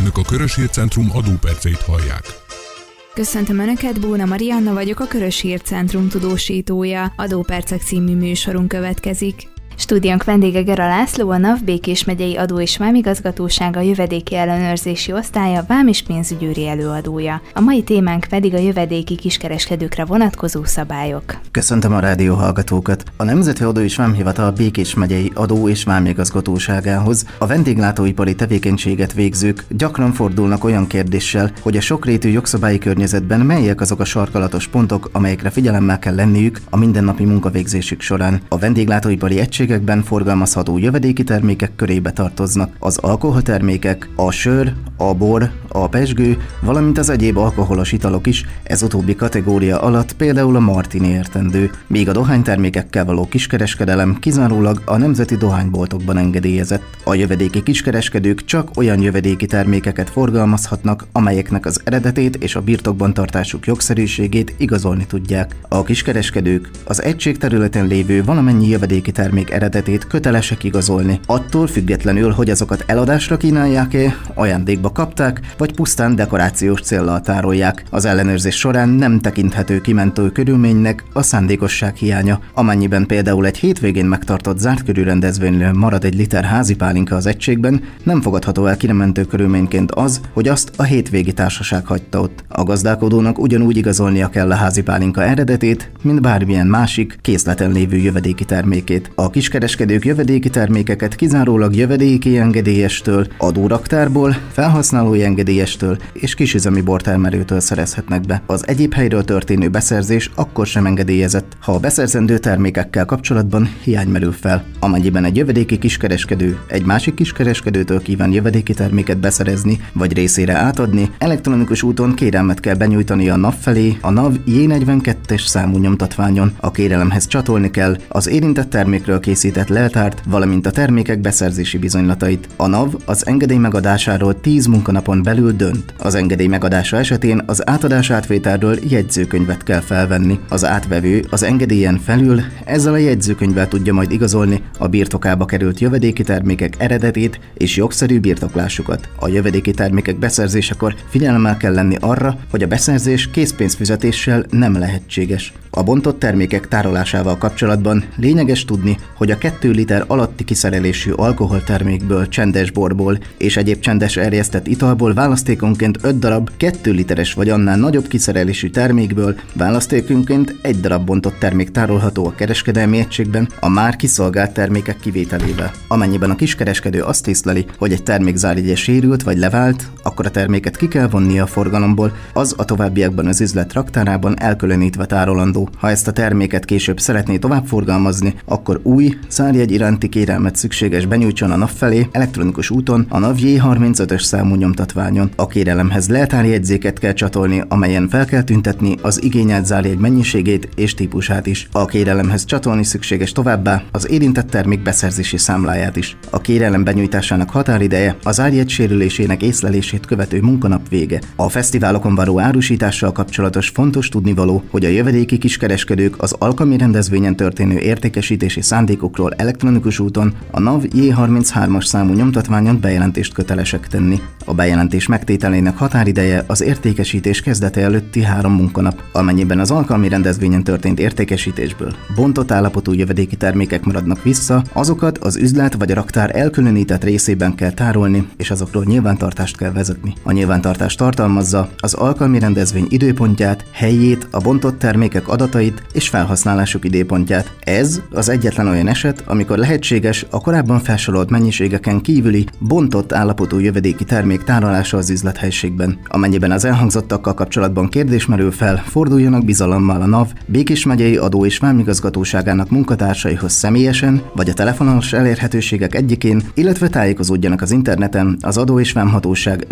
Önök a Körös Hírcentrum adóperceit hallják. Köszöntöm Önöket, Bóna Marianna vagyok, a Körös Hírcentrum tudósítója. Adópercek című műsorunk következik. Stúdiónk vendége Gera László, a NAV Békés megyei adó- és vámigazgatósága jövedéki ellenőrzési osztálya, vám- és pénzügyőri előadója. A mai témánk pedig a jövedéki kiskereskedőkre vonatkozó szabályok. Köszöntöm a rádió hallgatókat! A Nemzeti Adó- és Vámhivatal Békés megyei adó- és vámigazgatóságához a vendéglátóipari tevékenységet végzők gyakran fordulnak olyan kérdéssel, hogy a sokrétű jogszabályi környezetben melyek azok a sarkalatos pontok, amelyekre figyelemmel kell lenniük a mindennapi munkavégzésük során. A vendéglátóipari egységekben forgalmazható jövedéki termékek körébe tartoznak az alkoholtermékek, a sör, a bor, a pezsgő, valamint az egyéb alkoholos italok is, ez utóbbi kategória alatt például a martini értendő, míg a dohánytermékekkel való kiskereskedelem kizárólag a nemzeti dohányboltokban engedélyezett. A jövedéki kiskereskedők csak olyan jövedéki termékeket forgalmazhatnak, amelyeknek az eredetét és a birtokban tartásuk jogszerűségét igazolni tudják. A kiskereskedők az egység területen lévő valamennyi jövedéki termék eredetét kötelesek igazolni, attól függetlenül, hogy azokat eladásra kínálják-e, ajándékba kapták, vagy pusztán dekorációs céllal tárolják. Az ellenőrzés során nem tekinthető kimentő körülménynek a szándékosság hiánya. Amennyiben például egy hétvégén megtartott zárt körű rendezvényről marad egy liter házi pálinka az egységben, nem fogadható el kimentő körülményként az, hogy azt a hétvégi társaság hagyta ott. A gazdálkodónak ugyanúgy igazolnia kell a házi pálinka eredetét, mint bármilyen másik készleten lévő jövedéki termékét. A kiskereskedők jövedéki termékeket kizárólag jövedéki engedélyestől, adóraktárból, felhasználói engedélyestől és kisüzemi bortermelőtől szerezhetnek be. Az egyéb helyről történő beszerzés akkor sem engedélyezett, ha a beszerzendő termékekkel kapcsolatban hiány merül fel. Amennyiben egy jövedéki kiskereskedő egy másik kiskereskedőtől kíván jövedéki terméket beszerezni vagy részére átadni, elektronikus úton kérelmet kell benyújtani a NAV felé, a NAV J42-es számú nyomtatványon. A kérelemhez csatolni kell az érintett termékről készített leltárt, valamint a termékek beszerzési bizonylatait. A NAV az engedély megadásáról 10 munkanapon belül dönt. Az engedély megadása esetén az átadás-átvételről jegyzőkönyvet kell felvenni. Az átvevő az engedélyen felül ezzel a jegyzőkönyvvel tudja majd igazolni a birtokába került jövedéki termékek eredetét és jogszerű birtoklásukat. A jövedéki termékek beszerzésekor figyelemmel kell lenni arra, hogy a beszerzés készpénzfizetéssel nem lehetséges. A bontott termékek tárolásával kapcsolatban lényeges tudni, hogy a 2 liter alatti kiszerelésű alkoholtermékből, csendes borból és egyéb csendes erjesztett italból választékonként 5 darab 2 literes vagy annál nagyobb kiszerelésű termékből választékonként 1 darab bontott termék tárolható a kereskedelmi egységben a már kiszolgált termékek kivételével. Amennyiben a kiskereskedő azt észleli, hogy egy termék zárjegye sérült vagy levált, akkor a terméket ki kell vonnia a forgalomból, az a továbbiakban az üzlet raktárában elkülönítve tárolandó. Ha ezt a terméket később szeretné tovább forgalmazni, akkor új zárjegy iránti kérelmet szükséges benyújtson a NAV felé elektronikus úton a NAV J35-ös számú nyomtatványon. A kérelemhez leltárjegyzéket kell csatolni, amelyen fel kell tüntetni az igényelt zárjegy mennyiségét és típusát is. A kérelemhez csatolni szükséges továbbá az érintett termék beszerzési számláját is. A kérelem benyújtásának határideje az zárjegy sérülésének észlelését követő munkanap vége. A fesztiválokon való árusítással kapcsolatos fontos tudnivaló, hogy a jövedéki kiskereskedők az alkalmi rendezvényen történő értékesítési szándékokról elektronikus úton a NAV J33-as számú nyomtatványon bejelentést kötelesek tenni. A bejelentés megtételének határideje az értékesítés kezdete előtti 3 munkanap. Amennyiben az alkalmi rendezvényen történt értékesítésből bontott állapotú jövedéki termékek maradnak vissza, azokat az üzlet vagy a raktár elkülönített részében kell tárolni, és azokról nyilvántartást kell vezetni. A nyilvántartás tartalmazza az alkalmi rendezvény időpontját, helyét, a bontott termékek adatait és felhasználásuk időpontját. Ez az egyetlen olyan eset, amikor lehetséges a korábban felsorolt mennyiségeken kívüli bontott állapotú jövedéki termék tárolása az üzlethelyiségben. Amennyiben az elhangzottakkal kapcsolatban kérdés merül fel, forduljanak bizalommal a NAV Békés megyei adó- és vámigazgatóságának munkatársaihoz személyesen, vagy a telefonos elérhetőségek egyikén, illetve tájékozódjanak az interneten az adó- és vámhatóság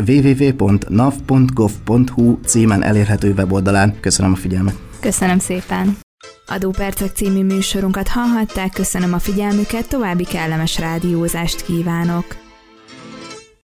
www.nav.gov.hu címen elérhető weboldalán. Köszönöm a figyelmet! Köszönöm szépen! Adópercek című műsorunkat hallhatták, köszönöm a figyelmüket, további kellemes rádiózást kívánok!